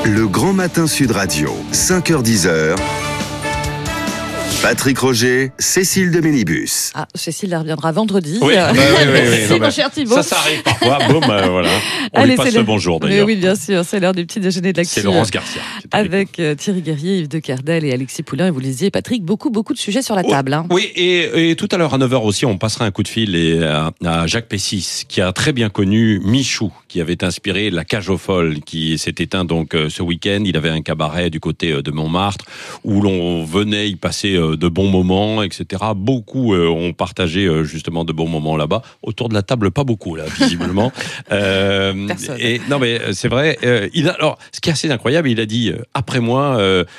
Le Grand Matin Sud Radio, 5h-10h. Patrick Roger, Cécile de Minibus. Ah, Cécile, elle reviendra vendredi. Oui, C'est mon cher Thibaut. Ça arrive parfois. Boum, voilà. On Allez, lui passe le bonjour d'ailleurs. Mais oui, bien sûr, c'est l'heure du petit déjeuner de l'actu. C'est Laurence Garcia. Avec Thierry Guerrier, Yves de Kerdel et Alexis Poulain. Et vous lisiez, Patrick, beaucoup de sujets sur la table. Hein. Oui, et tout à l'heure à 9h aussi, on passera un coup de fil à Jacques Pessis, qui a très bien connu Michou, qui avait inspiré La Cage aux Folles, qui s'est éteint donc ce week-end. Il avait un cabaret du côté de Montmartre, où l'on venait y passer de bons moments, etc. Beaucoup ont partagé justement de bons moments là-bas. Autour de la table, pas beaucoup là, visiblement. Personne. Et non, mais c'est vrai. Alors, ce qui est assez incroyable, il a dit après moi,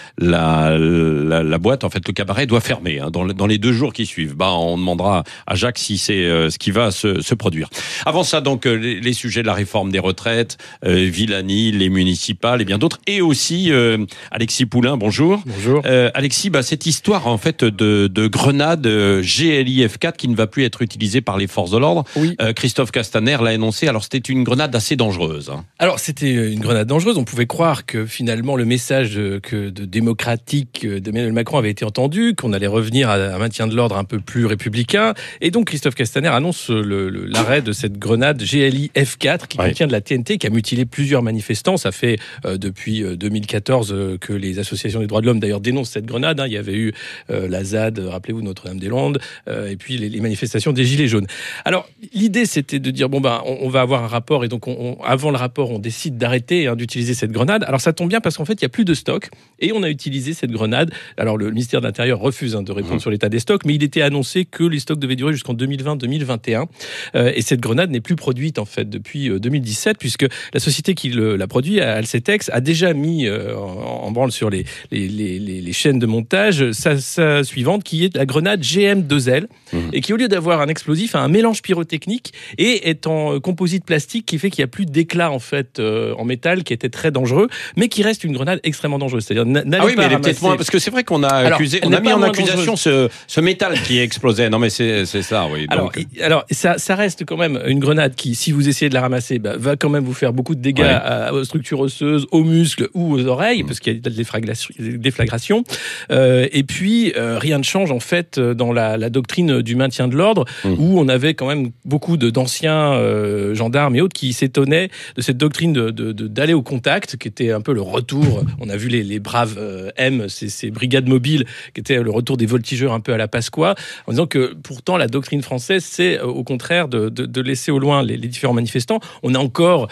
la boîte, en fait, le cabaret doit fermer dans les 2 jours qui suivent. On demandera à Jacques si c'est ce qui va se produire. Avant ça, donc les sujets de la réforme des retraites, Villani, les municipales et bien d'autres, et aussi Alexis Poulain. Bonjour. Bonjour. Alexis, cette histoire en fait de grenade GLI F4 qui ne va plus être utilisée par les forces de l'ordre. Oui. Christophe Castaner l'a énoncé. Alors c'était une grenade assez dangereuse. Alors c'était une grenade dangereuse. On pouvait croire que finalement le message de démocratique d'Emmanuel Macron avait été entendu, qu'on allait revenir à un maintien de l'ordre un peu plus républicain. Et donc Christophe Castaner annonce l'arrêt de cette grenade GLI F4 qui contient de la TNT, qui a mutilé plusieurs manifestants. Ça fait depuis 2014 que les associations des droits de l'homme d'ailleurs dénoncent cette grenade. Il y avait eu la ZAD, rappelez-vous, Notre-Dame-des-Landes, et puis les manifestations des Gilets jaunes. Alors, l'idée, c'était de dire, on va avoir un rapport, et donc, avant le rapport, on décide d'arrêter d'utiliser cette grenade. Alors, ça tombe bien, parce qu'en fait, il n'y a plus de stock, et on a utilisé cette grenade. Alors, le ministère de l'Intérieur refuse de répondre sur l'état des stocks, mais il était annoncé que les stocks devaient durer jusqu'en 2020-2021, et cette grenade n'est plus produite, en fait, depuis 2017, puisque la société qui la produit, Alcetex, a déjà mis en branle sur les chaînes de montage sa suivante, qui est la grenade GM2L, et qui, au lieu d'avoir un explosif, a un mélange pyrotechnique et est en composite plastique, qui fait qu'il n'y a plus d'éclat en fait en métal, qui était très dangereux, mais qui reste une grenade extrêmement dangereuse. C'est-à-dire, mais elle est peut-être moins, parce que c'est vrai qu'on a accusé, on a mis en accusation ce métal qui explosait. Non, mais c'est ça, oui. Alors, ça reste quand même une grenade qui, si vous essayez de la ramasser, va quand même vous faire beaucoup de dégâts aux structures osseuses, aux muscles ou aux oreilles, parce qu'il y a de déflagration. Et puis, rien ne change en fait dans la doctrine du maintien de l'ordre, où on avait quand même beaucoup d'anciens gendarmes et autres qui s'étonnaient de cette doctrine d'aller au contact, qui était un peu le retour. On a vu les braves M, ces brigades mobiles, qui étaient le retour des voltigeurs un peu à la Pasqua, en disant que pourtant la doctrine française, c'est au contraire de laisser au loin les différents manifestants. On a encore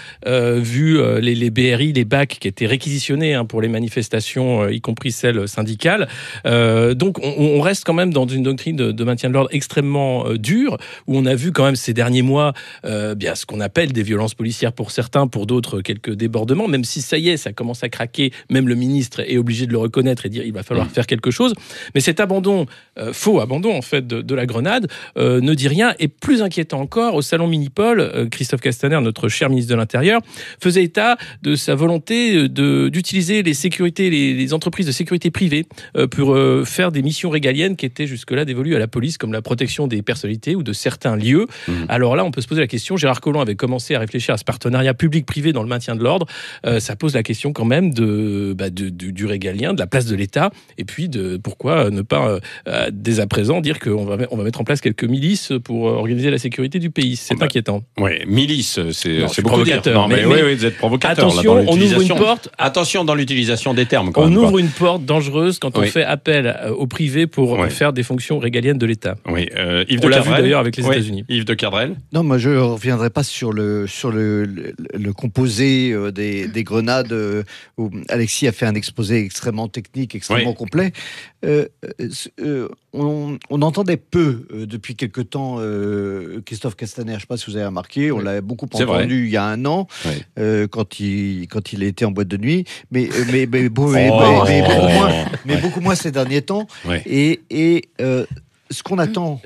vu les BRI, les BAC qui étaient réquisitionnés pour les manifestations, y compris celles syndicales. Donc on reste quand même dans une doctrine de maintien de l'ordre extrêmement dure, où on a vu quand même ces derniers mois ce qu'on appelle des violences policières pour certains, pour d'autres quelques débordements, même si ça y est, ça commence à craquer, même le ministre est obligé de le reconnaître et dire il va falloir faire quelque chose. Mais cet abandon, faux abandon en fait de la grenade, ne dit rien. Et plus inquiétant encore, au salon Minipol, Christophe Castaner, notre cher ministre de l'Intérieur, faisait état de sa volonté d'utiliser les entreprises de sécurité privée pour faire des missions régaliennes qui étaient jusque-là dévolues à la police, comme la protection des personnalités ou de certains lieux. Alors là, on peut se poser la question, Gérard Collomb avait commencé à réfléchir à ce partenariat public-privé dans le maintien de l'ordre. Ça pose la question quand même du régalien, de la place de l'État, et puis de pourquoi ne pas, dès à présent, dire qu'on va mettre en place quelques milices pour organiser la sécurité du pays. C'est inquiétant. Oui, milice, c'est beaucoup provocateur. Non, mais oui, vous êtes provocateur. Attention, là, on ouvre une porte. Attention dans l'utilisation des termes. On ouvre une porte dangereuse quand on fait appel au privé pour faire des fonctions régaliennes de l'État. Oui, Yves on de l'a Kerdel, vu d'ailleurs avec les États-Unis. Yves de Kerdel. Non, moi je ne reviendrai pas sur le composé des grenades où Alexis a fait un exposé extrêmement technique, extrêmement complet. On entendait peu depuis quelque temps Christophe Castaner. Je ne sais pas si vous avez remarqué, on l'avait beaucoup entendu il y a un an quand il était en boîte de nuit, mais beaucoup moins ces derniers temps. Et ce qu'on attend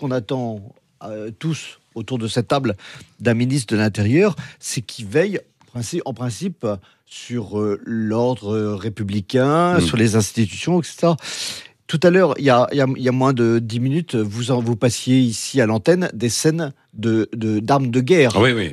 tous autour de cette table d'un ministre de l'Intérieur, c'est qu'il veille en principe sur l'ordre républicain, sur les institutions, etc. tout à l'heure, il y a moins de 10 minutes, vous passiez ici à l'antenne des scènes d'armes de guerre,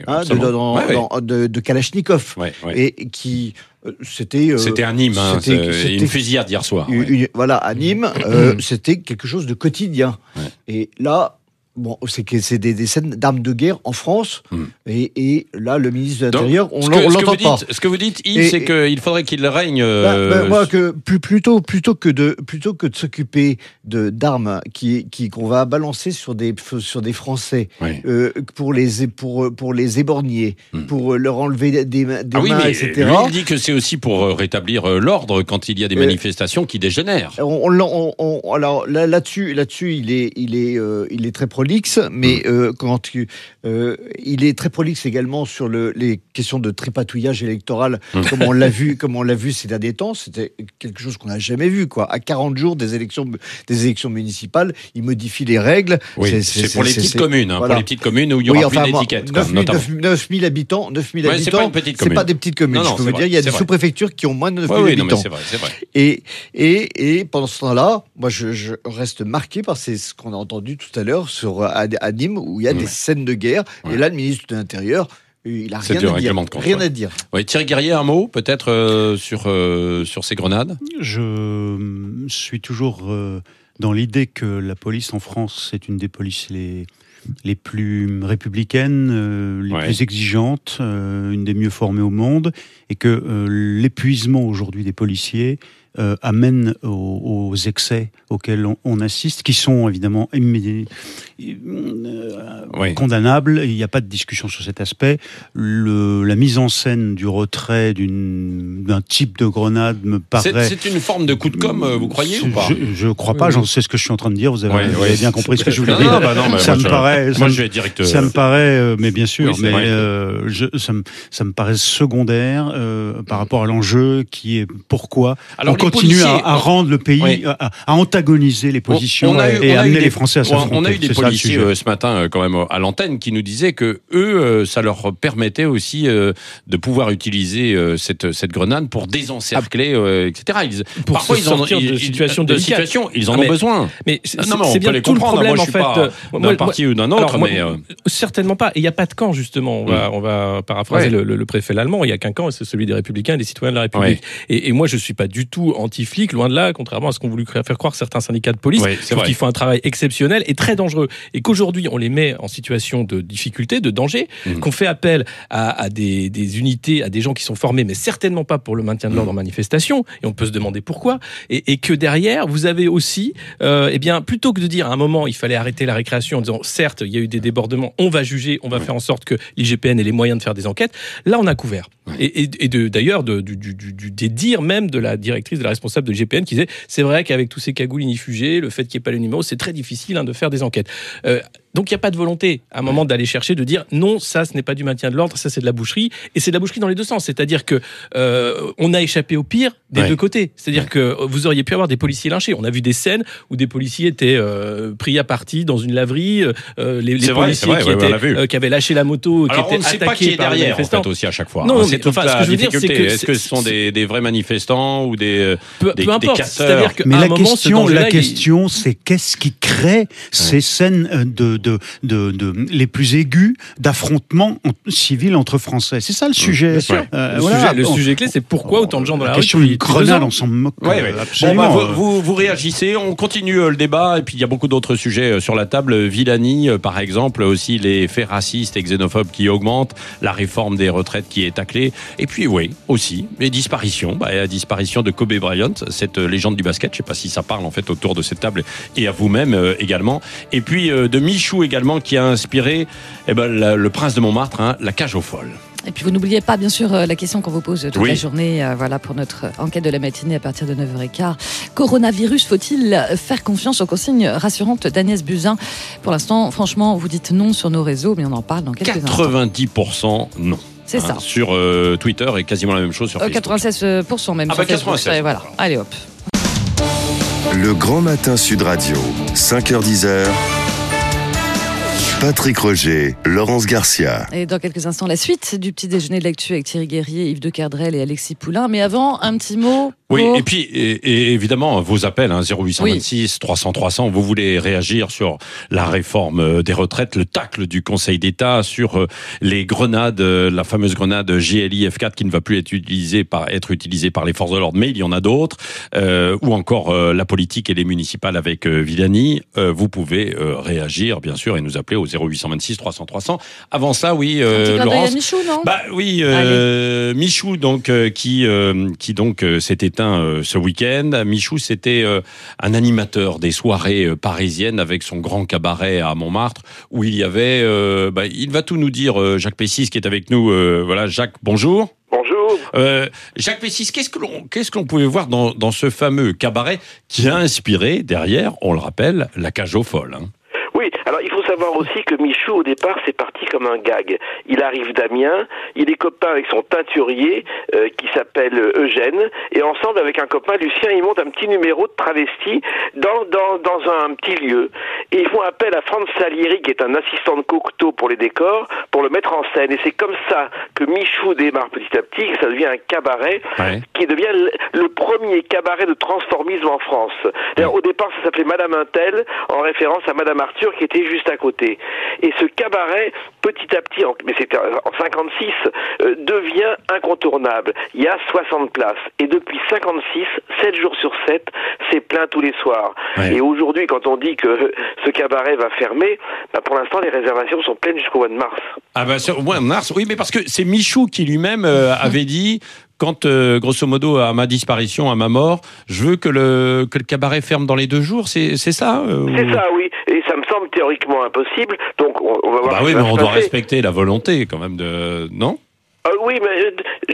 de Kalachnikov, et qui c'était à Nîmes, c'était une fusillade hier soir. À Nîmes, c'était quelque chose de quotidien. Ouais. Et là, c'est des scènes d'armes de guerre en France, et là, le ministre de l'Intérieur, on l'entend pas. Ce que vous dites, Yves, c'est qu'il faudrait qu'il règne. Moi, plutôt que de s'occuper d'armes qu'on va balancer sur des Français, pour les éborgner, pour leur enlever des mains, etc. Lui, il dit que c'est aussi pour rétablir l'ordre quand il y a des manifestations qui dégénèrent. Alors là-dessus, il est très prolixe, mais il est très prolixe également sur les questions de tripatouillage électoral, comme on l'a vu ces derniers temps. C'était quelque chose qu'on n'a jamais vu, quoi. À 40 jours des élections municipales, il modifie les règles. Oui, c'est pour les petites communes, pour les petites communes où il y aura plus d'étiquettes. 9 000 habitants, c'est pas des petites communes. Je peux vous dire, il y a des sous-préfectures qui ont moins de 9 000 habitants. C'est vrai. Et pendant ce temps-là, moi, je reste marqué par ce qu'on a entendu tout à l'heure à Nîmes, où il y a des scènes de guerre. Et là, le ministre de l'Intérieur, il n'a rien à dire. Oui, Thierry Guerrier, un mot peut-être sur ces grenades. Je suis toujours dans l'idée que la police en France, c'est une des polices les plus républicaines, les plus exigeantes, une des mieux formées au monde, et que l'épuisement aujourd'hui des policiers amène aux excès auxquels on assiste, qui sont évidemment condamnables. Il n'y a pas de discussion sur cet aspect. La mise en scène du retrait d'un type de grenade me paraît... C'est une forme de coup de com', vous croyez ou pas ? Je ne crois pas, j'en sais ce que je suis en train de dire, vous avez bien compris ce que je voulais dire. Ça me paraît, mais bien sûr, ça me paraît secondaire par rapport à l'enjeu qui est pourquoi on continue à rendre le pays, à antagoniser les positions et amener les Français à s'affronter. On a eu des policiers ce matin quand même à l'antenne qui nous disaient que eux, ça leur permettait aussi de pouvoir utiliser cette grenade pour désencercler, etc. Parfois ils ont de situations ils en ont besoin. Mais c'est bien tout le problème en fait. D'un parti ou d'un autre, mais certainement pas. Et il n'y a pas de camp justement. On va paraphraser le préfet allemand. Il n'y a qu'un camp, c'est celui des Républicains et des citoyens de la République. Et moi, je suis pas du tout anti-flic, loin de là, contrairement à ce qu'ont voulu faire croire certains syndicats de police, qui font un travail exceptionnel et très dangereux. Et qu'aujourd'hui, on les met en situation de difficulté, de danger, qu'on fait appel à des unités, à des gens qui sont formés, mais certainement pas pour le maintien de l'ordre en manifestation. Et on peut se demander pourquoi. Et que derrière, vous avez aussi, plutôt que de dire à un moment, il fallait arrêter la récréation en disant, certes, il y a eu des débordements, on va juger, on va faire en sorte que l'IGPN ait les moyens de faire des enquêtes. Là, on a couvert. Et d'ailleurs, des dires même de la directrice, de la responsable de l'IGPN qui disait, c'est vrai qu'avec tous ces cagoules inifugées, le fait qu'il n'y ait pas le numéro, c'est très difficile de faire des enquêtes. Donc il n'y a pas de volonté à un moment d'aller chercher, de dire non, ça ce n'est pas du maintien de l'ordre, ça c'est de la boucherie, et c'est de la boucherie dans les deux sens, c'est-à-dire que on a échappé au pire des deux côtés, c'est-à-dire que vous auriez pu avoir des policiers lynchés. On a vu des scènes où des policiers étaient pris à partie dans une laverie, les policiers qui avaient lâché la moto, alors, qui étaient attaqués par les manifestants. En fait, aussi à chaque fois. Non, c'est toute la difficulté. Est-ce que ce sont des vrais manifestants ou des importe. casseurs? Mais la question, c'est qu'est-ce qui crée ces scènes les plus aigus d'affrontements civils entre Français. C'est ça le sujet. Le sujet clé, c'est pourquoi autant de gens dans la rue. Question d'une grenade, on s'en moque. Absolument. Vous réagissez, on continue le débat, et puis il y a beaucoup d'autres sujets sur la table. Villani, par exemple, aussi les faits racistes et xénophobes qui augmentent, la réforme des retraites qui est taclée, et puis aussi les disparitions. La disparition de Kobe Bryant, cette légende du basket. Je ne sais pas si ça parle en fait autour de cette table et à vous-même également. Et puis de Michou également qui a inspiré le Prince de Montmartre, la cage aux folles. Et puis vous n'oubliez pas bien sûr la question qu'on vous pose toute la journée, pour notre enquête de la matinée à partir de 9h15. Coronavirus, faut-il faire confiance aux consignes rassurantes d'Agnès Buzyn? Pour l'instant, franchement, vous dites non sur nos réseaux, mais on en parle dans quelques instants. 90% non. C'est ça. Sur Twitter et quasiment la même chose sur Facebook. 96% même. 96%. Voilà. Allez hop. Le Grand Matin Sud Radio, 5h-10h. Patrick Roger, Laurence Garcia. Et dans quelques instants, la suite du petit déjeuner de l'actu avec Thierry Guerrier, Yves de Kerdrel et Alexis Poulain. Mais avant, un petit mot. Oui, et puis et évidemment vos appels 0826 300 300. Vous voulez réagir sur la réforme des retraites, le tacle du Conseil d'État sur les grenades, la fameuse grenade GLI F4 qui ne va plus être utilisée par les forces de l'ordre, mais il y en a d'autres, ou encore la politique et les municipales avec Villani. Vous pouvez réagir bien sûr et nous appeler au 0826 300 300. Avant ça, oui, Laurence. Michou, non ? Bah oui, Michou donc qui donc s'était ce week-end. Michou, c'était un animateur des soirées parisiennes avec son grand cabaret à Montmartre où il y avait, il va tout nous dire, Jacques Pessis qui est avec nous. Voilà, Jacques, bonjour. Bonjour. Jacques Pessis, qu'est-ce que l'on pouvait voir dans ce fameux cabaret qui a inspiré derrière, on le rappelle, la cage aux folles, hein. Oui, alors il faut savoir aussi que Michou, au départ, c'est parti comme un gag. Il arrive d'Amiens, il est copain avec son teinturier qui s'appelle Eugène, et ensemble avec un copain, Lucien, ils montent un petit numéro de travesti dans un petit lieu. Et ils font appel à Franz Salieri, qui est un assistant de Cocteau pour les décors, pour le mettre en scène. Et c'est comme ça que Michou démarre petit à petit, que ça devient un cabaret, qui devient le premier cabaret de transformisme en France. D'ailleurs, au départ, ça s'appelait Madame Untel, en référence à Madame Arthur, qui était juste à côté. Et ce cabaret, petit à petit, mais c'était en 56, devient incontournable. Il y a 60 places. Et depuis 56, 7 jours sur 7, c'est plein tous les soirs. Ouais. Et aujourd'hui, quand on dit que ce cabaret va fermer, pour l'instant, les réservations sont pleines jusqu'au mois de mars. Ah au mois de mars, oui, mais parce que c'est Michou qui lui-même avait dit... Quand, grosso modo, à ma disparition, à ma mort, je veux que le cabaret ferme dans les 2 jours, c'est ça C'est ça, oui. Et ça me semble théoriquement impossible. Donc, on va voir. Bah oui, mais on doit respecter la volonté, quand même, non ? Oui, mais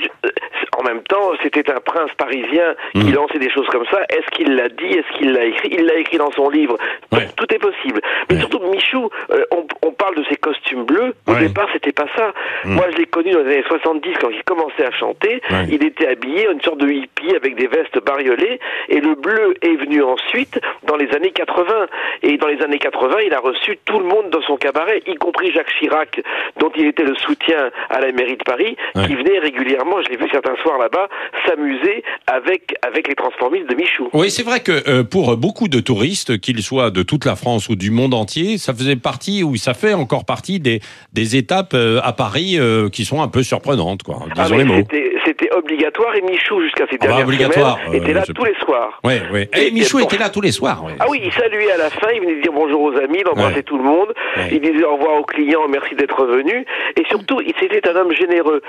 en même temps, c'était un prince parisien qui lançait des choses comme ça. Est-ce qu'il l'a dit ? Est-ce qu'il l'a écrit ? Il l'a écrit dans son livre. Ouais. Tout est possible. Mais surtout, Michou, on parle de ses costumes bleus. Au départ, c'était pas ça. Moi, je l'ai connu dans les années 70 quand il commençait à chanter. Il était habillé en une sorte de hippie avec des vestes bariolées. Et le bleu est venu ensuite dans les années 80. Et dans les années 80, il a reçu tout le monde dans son cabaret, y compris Jacques Chirac, dont il était le soutien à la mairie de Paris, qui venait régulièrement, je l'ai vu certains soirs là-bas, s'amuser avec les transformistes de Michou. Oui, c'est vrai que pour beaucoup de touristes, qu'ils soient de toute la France ou du monde entier, ça faisait partie, ou ça fait encore partie des étapes à Paris qui sont un peu surprenantes, quoi. Disons les mots. C'était obligatoire et Michou, jusqu'à ces dernières semaines, était là tous les soirs. Oui. Et Michou était là tous les soirs. Ah oui, il saluait à la fin, il venait dire bonjour aux amis, il embrassait tout le monde, il disait au revoir aux clients, merci d'être venus, et surtout, c'était un homme généreux.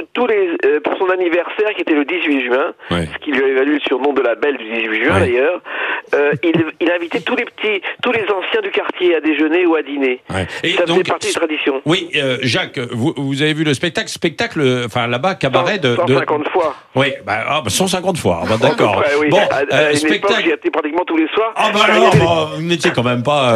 Pour son anniversaire, qui était le 18 juin, ce qui lui avait valu le surnom de la belle du 18 juin d'ailleurs, il invitait tous les anciens du quartier à déjeuner ou à dîner. Et ça faisait partie des traditions. Oui, Jacques, vous avez vu le spectacle, enfin là-bas, cabaret 150 fois. Oui, 150 fois, d'accord. Oui. Bon, à une époque, j'y étais pratiquement tous les soirs. Ah alors, vous n'étiez quand même pas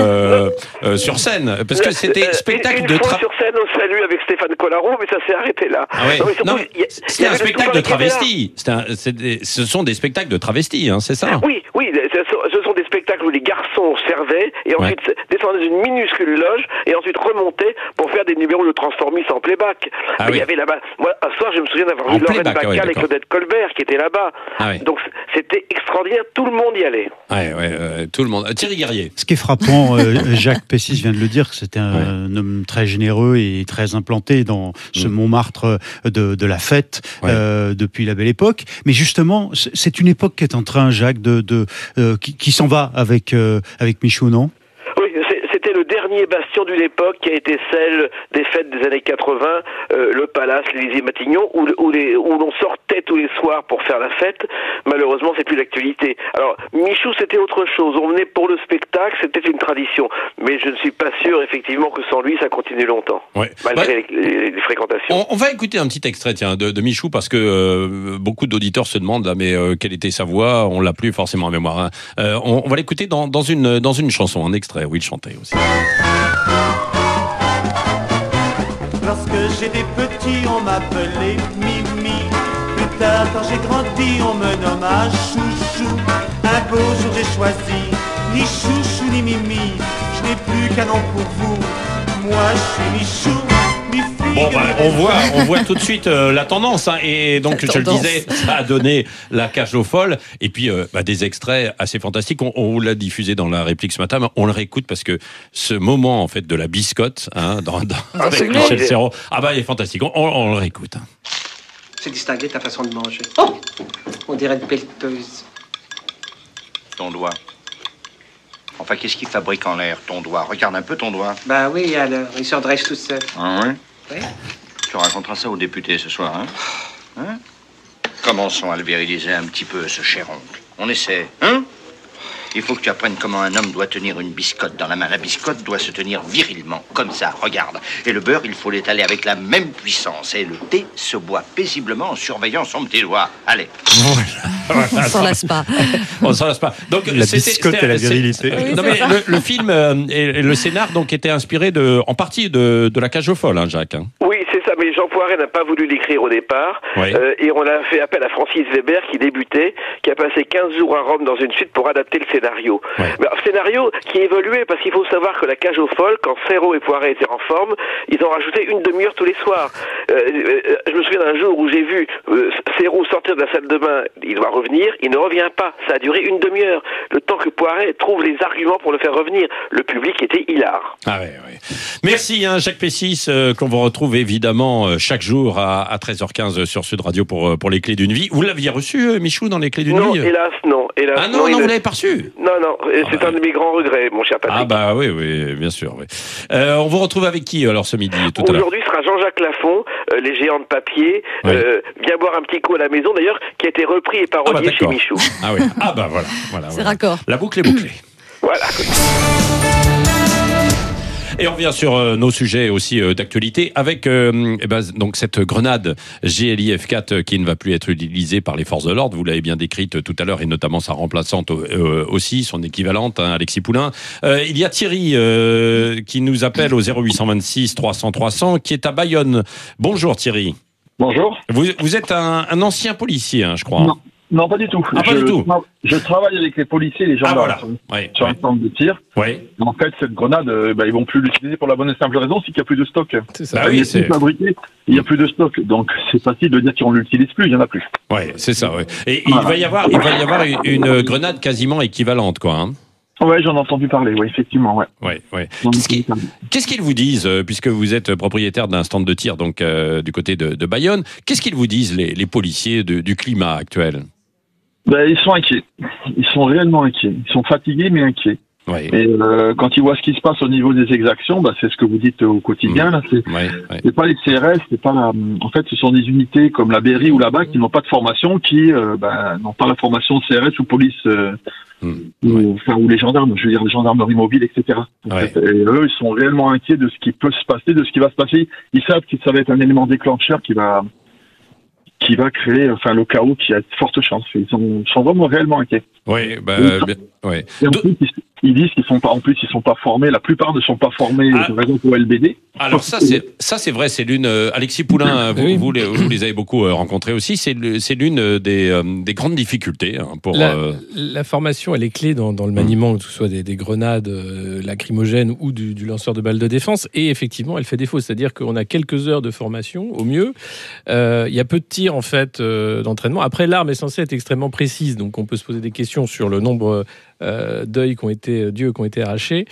sur scène, parce que c'était spectacle une fois sur scène au Salut avec Stéphane Collaro, mais ça s'est arrêté là. Ah ouais. Non, c'était un spectacle de travesti. Ce sont des spectacles de travesti, hein, c'est ça ? Oui, ce sont des spectacles où les garçons servaient et ensuite descendaient dans une minuscule loge et ensuite remontaient pour faire des numéros de transformistes en playback. Il y avait là-bas, moi, un soir, je me souviens d'avoir vu Lorraine Bacal et Claudette Colbert qui étaient là-bas. Donc c'était extraordinaire, tout le monde y allait. Tout le monde. Thierry Guerrier. Ce qui est frappant, Jacques Pessis vient de le dire, que c'était un homme très généreux et très implanté dans ce Montmartre de la fête depuis la belle époque. Mais justement, c'est une époque qui est en train, Jacques, qui s'en va avec Michou, non ? Oui, c'était le dernier bastion d'une époque qui a été celle des fêtes des années 80, le Palace, l'Élysée-Matignon, où l'on sortait tous les soirs pour faire la fête. Malheureusement, c'est plus l'actualité. Alors, Michou, c'était autre chose. On venait pour le spectacle, c'était une tradition. Mais je ne suis pas sûr, effectivement, que sans lui, ça continue longtemps. Malgré les fréquentations. On va écouter un petit extrait, de Michou, parce que beaucoup d'auditeurs se demandent, quelle était sa voix. On l'a plus forcément en mémoire. On va l'écouter dans une chanson, un extrait où il chantait aussi. Lorsque j'étais petit, on m'appelait Mimi. Plus tard, quand j'ai grandi, on me nomma Chouchou. Un beau jour, j'ai choisi ni Chouchou ni Mimi. Je je n'ai plus qu'un nom pour vous. Moi, je suis Michou. Bon, on voit tout de suite la tendance, hein, et donc je le disais, ça a donné la cage aux folles, et puis des extraits assez fantastiques. On vous l'a diffusé dans la réplique ce matin, mais on le réécoute parce que ce moment en fait de la biscotte, hein, avec Michel Serrault, il est fantastique. On le réécoute. Hein. C'est distingué ta façon de manger. Oh, on dirait une pelleteuse. Ton doigt. Enfin, qu'est-ce qu'il fabrique en l'air, ton doigt? Regarde un peu ton doigt. Bah oui, alors, il se redresse tout seul. Ah ouais? Oui. Tu raconteras ça aux députés ce soir, hein? Commençons à le viriliser un petit peu, ce cher oncle. On essaie, hein? Il faut que tu apprennes comment un homme doit tenir une biscotte dans la main. La biscotte doit se tenir virilement, comme ça, regarde. Et le beurre, il faut l'étaler avec la même puissance. Et le thé se boit paisiblement en surveillant son petit doigt. Allez. On s'en lasse pas. On s'en lasse pas. Donc, la biscotte et la virilité. Non, mais le film et le scénar donc était inspiré en partie de la cage aux folles, hein, Jacques. Hein. Oui, c'est ça, mais Jean Poiret n'a pas voulu l'écrire au départ, et on a fait appel à Francis Weber qui débutait, qui a passé 15 jours à Rome dans une suite pour adapter le scénario. Mais un scénario qui évoluait, parce qu'il faut savoir que la cage aux folles, quand Serrault et Poiret étaient en forme, ils ont rajouté une demi-heure tous les soirs. Je me souviens d'un jour où j'ai vu Serrault sortir de la salle de bain, il doit revenir, il ne revient pas. Ça a duré une demi-heure, le temps que Poiret trouve les arguments pour le faire revenir. Le public était hilar. Ah ouais. Merci Jacques Pessis, qu'on vous retrouve évidemment chaque jour à 13h15 sur Sud Radio pour les clés d'une vie. Vous l'aviez reçu, Michou, dans les clés d'une vie? Non, hélas, non. Ah non, vous l'avez pas reçu? Non, c'est un de mes grands regrets, mon cher Patrick. Ah bah oui, bien sûr. Oui. On vous retrouve avec qui alors ce midi, tout à l'heure? Aujourd'hui sera Jean-Jacques Lafont, les géants de papier. Viens boire un petit coup à la maison, d'ailleurs, qui a été repris et parodié chez Michou. Ah oui. Ah bah voilà. C'est raccord. La boucle est bouclée. Voilà. Et on revient sur nos sujets aussi d'actualité avec donc cette grenade GLIF 4 qui ne va plus être utilisée par les forces de l'ordre. Vous l'avez bien décrite tout à l'heure, et notamment sa remplaçante aussi, son équivalente, Alexis Poulain. Il y a Thierry qui nous appelle au 0826 300 300, qui est à Bayonne. Bonjour Thierry. Bonjour. Vous êtes un ancien policier, hein, je crois. Non, pas du tout. Ah, pas du tout. Je travaille avec les policiers et les gendarmes sur un centre de tir. Oui. En fait, cette grenade, ils vont plus l'utiliser pour la bonne et simple raison, c'est qu'il n'y a plus de stock. C'est ça. Il n'y a plus de stock. Donc, c'est facile de dire qu'on ne l'utilise plus, il n'y en a plus. Oui, c'est ça. Ouais. Et il va y avoir une grenade quasiment équivalente, quoi. Hein. Ouais, j'en ai entendu parler, oui, effectivement, ouais. Ouais. Qu'est-ce qu'ils vous disent, puisque vous êtes propriétaire d'un stand de tir, donc du côté de Bayonne, qu'est-ce qu'ils vous disent les policiers du climat actuel? Ils sont inquiets. Ils sont réellement inquiets. Ils sont fatigués, mais inquiets. Ouais. Et quand ils voient ce qui se passe au niveau des exactions, c'est ce que vous dites au quotidien. Là, c'est pas les CRS, c'est pas en fait, ce sont des unités comme la Berry ou la BAC qui n'ont pas de formation, qui n'ont pas la formation CRS ou police. Ou les gendarmes, je veux dire les gendarmeries mobiles, etc. Et eux, ils sont réellement inquiets de ce qui peut se passer, de ce qui va se passer. Ils savent que ça va être un élément déclencheur qui va créer le chaos, qui a de fortes chances. Ils sont vraiment réellement inquiets. Oui, Et en plus, ils disent qu'ils sont pas, en plus, ils sont pas formés. La plupart ne sont pas formés de raison pour LBD. Alors ça c'est vrai, c'est l'une. Alexis Poulain, vous les avez beaucoup rencontrés aussi. C'est l'une des grandes difficultés pour la formation. Elle est clé dans le maniement, que ce soit des grenades lacrymogènes ou du lanceur de balles de défense. Et effectivement, elle fait défaut. C'est-à-dire qu'on a quelques heures de formation au mieux. Il y a peu de tirs en fait d'entraînement. Après, l'arme est censée être extrêmement précise, donc on peut se poser des questions sur le nombre d'yeux qui ont été arrachés,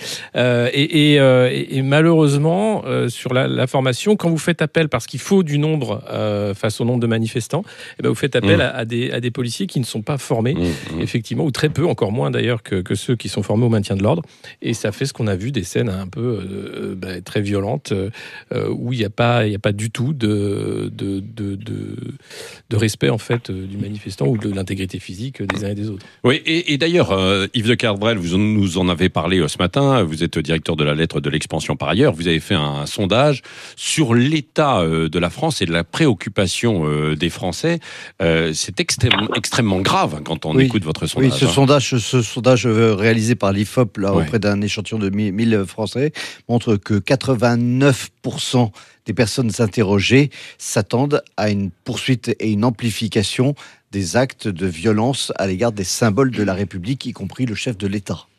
et malheureusement sur la formation, quand vous faites appel, parce qu'il faut du nombre face au nombre de manifestants, vous faites appel à des policiers qui ne sont pas formés, effectivement, ou très peu, encore moins d'ailleurs que ceux qui sont formés au maintien de l'ordre, et ça fait ce qu'on a vu, des scènes un peu très violentes où il n'y a pas du tout de respect en fait du manifestant ou de l'intégrité physique des uns et des autres. Oui, et d'ailleurs, Yves de Cardrel, vous nous en avez parlé ce matin, vous êtes directeur de la lettre de l'expansion par ailleurs, vous avez fait un sondage sur l'état de la France et de la préoccupation des Français. C'est extrêmement grave quand on écoute votre sondage. Oui, ce sondage réalisé par l'IFOP auprès d'un échantillon de 1000 Français montre que 89% des personnes interrogées s'attendent à une poursuite et une amplification des actes de violence à l'égard des symboles de la République, y compris le chef de l'État.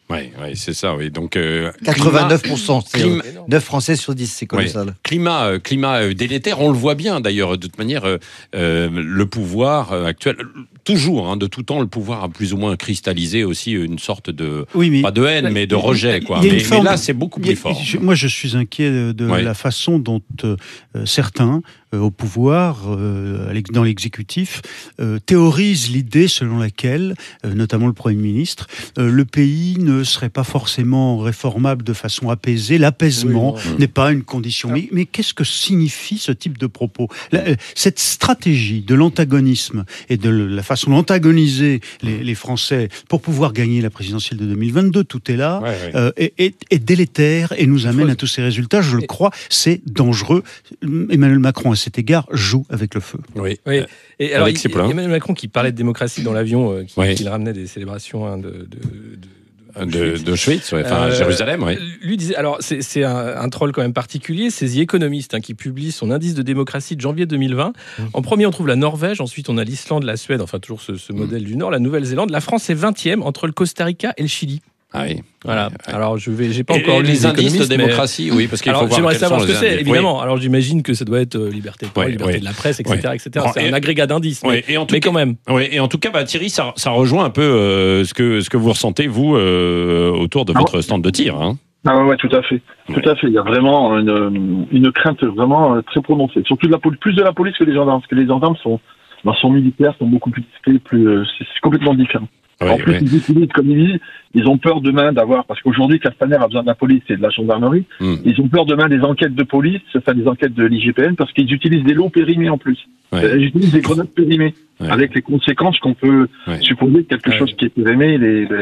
Oui, c'est ça. Oui. Donc 89%, c'est 9 Français sur 10, c'est colossal. Climat délétère, on le voit bien d'ailleurs. De toute manière, le pouvoir actuel, toujours, de tout temps, le pouvoir a plus ou moins cristallisé aussi une sorte de, pas de haine, mais de rejet. Quoi. Mais là, c'est beaucoup plus fort. Moi, je suis inquiet de la façon dont certains au pouvoir, dans l'exécutif, théorisent l'idée selon laquelle, notamment le Premier ministre, le pays ne serait pas forcément réformable de façon apaisée. L'apaisement n'est pas une condition. Mais qu'est-ce que signifie ce type de propos ? Cette stratégie de l'antagonisme et de la façon d'antagoniser les Français pour pouvoir gagner la présidentielle de 2022, tout est là, est délétère et nous amène à tous ces résultats. Je le crois, c'est dangereux. Emmanuel Macron, à cet égard, joue avec le feu. Oui. Et alors, Emmanuel Macron qui parlait de démocratie dans l'avion, qui ramenait des célébrations de Auschwitz, Jérusalem, Lui disait, alors c'est un troll quand même particulier, c'est The Economist qui publie son indice de démocratie de janvier 2020. En premier, on trouve la Norvège, ensuite on a l'Islande, la Suède, enfin toujours ce modèle du Nord, la Nouvelle-Zélande. La France est 20e entre le Costa Rica et le Chili. Ah oui. Voilà. Alors j'ai pas encore lu les indices de démocratie, parce qu'il faut voir. J'aimerais savoir ce que c'est, évidemment. Alors j'imagine que ça doit être liberté de parole, liberté de la presse, etc., etc. C'est un agrégat d'indices, mais quand même. Oui. Et en tout cas, Thierry, ça rejoint un peu ce que vous ressentez vous autour de votre stand de tir. Ah ouais, tout à fait. Tout à fait. Il y a vraiment une crainte vraiment très prononcée. Surtout plus de la police que les gendarmes, parce que les gendarmes sont militaires, sont beaucoup plus c'est complètement différent. En plus, ils utilisent, comme ils disent, ils ont peur demain parce qu'aujourd'hui, Castaner a besoin de la police et de la gendarmerie. Ils ont peur demain des enquêtes de police, des enquêtes de l'IGPN, parce qu'ils utilisent des lots périmés en plus. Ils utilisent des grenades périmées, avec les conséquences qu'on peut supposer de quelque chose qui est périmé.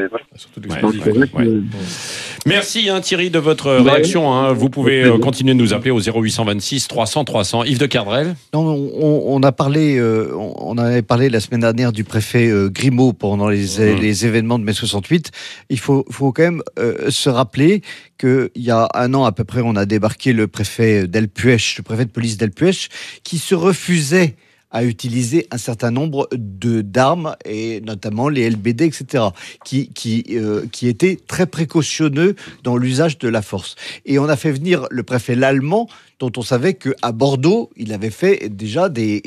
Merci Thierry de votre réaction. Vous pouvez continuer de nous appeler au 0826 300 300. Yves de Kerdrel. On avait parlé la semaine dernière du préfet Grimaud pendant les événements de mai 68. Il faut quand même se rappeler qu'il y a un an à peu près, on a débarqué le préfet d'Elpuech, le préfet de police d'Elpuech, qui se refusait à utiliser un certain nombre d'armes, et notamment les LBD, etc., qui étaient très précautionneux dans l'usage de la force. Et on a fait venir le préfet Lallemand, dont on savait qu'à Bordeaux, il avait fait déjà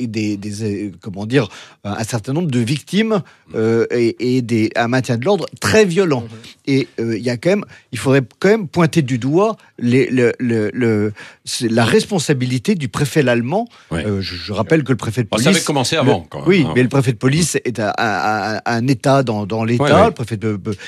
un certain nombre de victimes et un maintien de l'ordre très violent. Et il faudrait quand même pointer du doigt la responsabilité du préfet Lallemand. Je rappelle que le préfet de police... Ça avait commencé avant, quand même. Mais le préfet de police est un État dans l'État. Le préfet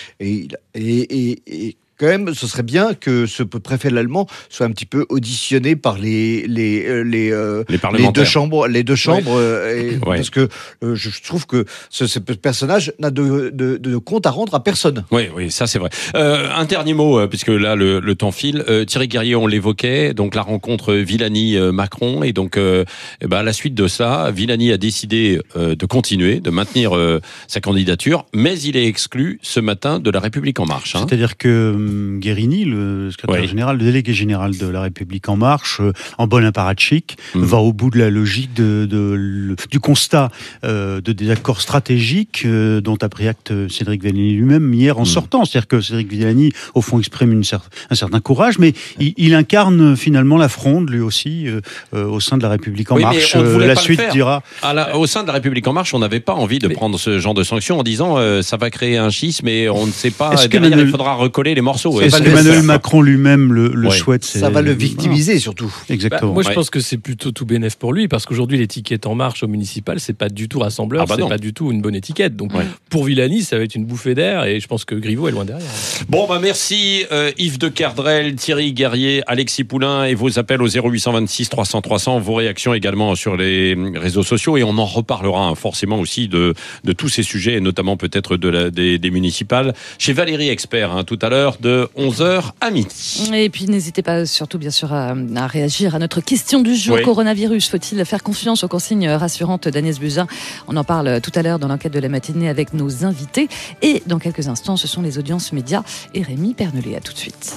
et quand même, ce serait bien que ce préfet allemand soit un petit peu auditionné par les deux chambres, parce que je trouve que ce personnage n'a de compte à rendre à personne. Oui, ça c'est vrai. Un dernier mot, puisque là le temps file. Thierry Guerrier, on l'évoquait, donc la rencontre Villani-Macron, et donc à la suite de ça, Villani a décidé de continuer, de maintenir sa candidature, mais il est exclu ce matin de La République En Marche. C'est-à-dire que Guérini, le secrétaire général, le délégué général de La République En Marche, en bon apparatchik, va au bout de la logique du constat de désaccords stratégiques dont a pris acte Cédric Villani lui-même hier en sortant. C'est-à-dire que Cédric Villani, au fond, exprime un certain courage, mais il incarne finalement la fronde, lui aussi, au sein de La République En Marche. La suite dira... Au sein de La République En Marche, on n'avait pas envie de prendre ce genre de sanctions en disant ça va créer un schisme et on ne sait pas, derrière il faudra recoller les morceaux. Est-ce qu'Emmanuel Macron lui-même le souhaite? Ça va le victimiser surtout. Exactement. Moi je pense que c'est plutôt tout bénef pour lui, parce qu'aujourd'hui l'étiquette En Marche au municipal, c'est pas du tout rassembleur, c'est pas du tout une bonne étiquette. Donc pour Villani, ça va être une bouffée d'air, et je pense que Griveaux est loin derrière. Bon, merci Yves de Kerdrel, Thierry Guerrier, Alexis Poulain, et vos appels au 0826 300 300, vos réactions également sur les réseaux sociaux, et on en reparlera forcément aussi de tous ces sujets, et notamment peut-être des municipales, chez Valérie Expert, tout à l'heure, de 11h à midi. Et puis n'hésitez pas surtout bien sûr à réagir à notre question du jour. Coronavirus, faut-il faire confiance aux consignes rassurantes d'Agnès Buzyn? On en parle tout à l'heure dans l'enquête de la matinée avec nos invités. Et dans quelques instants, ce sont les audiences médias et Rémi Pernelet. À tout de suite.